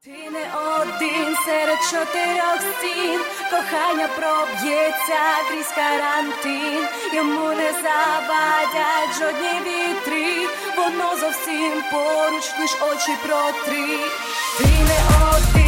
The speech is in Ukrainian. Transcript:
Ти не один серед чотирьох стін, кохання проб'ється крізь карантин, йому не завадять жодні вітри, воно зовсім поруч, лиш очі протри. Ти не один.